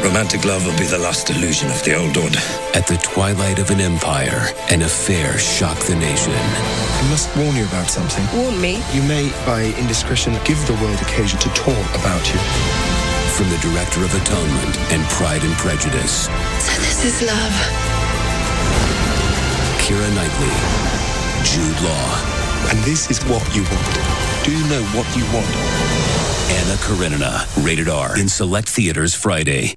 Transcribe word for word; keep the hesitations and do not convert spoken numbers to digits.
Romantic love will be the last illusion of the old order. At the twilight of an empire, an affair shocked the nation. I must warn you about something. Warn me? You may, by indiscretion, give the world occasion to talk about you. From the director of Atonement and Pride and Prejudice. So this is love. Keira Knightley, Jude Law. And this is what you want. Do you know what you want? Anna Karenina, rated R, in select theaters Friday.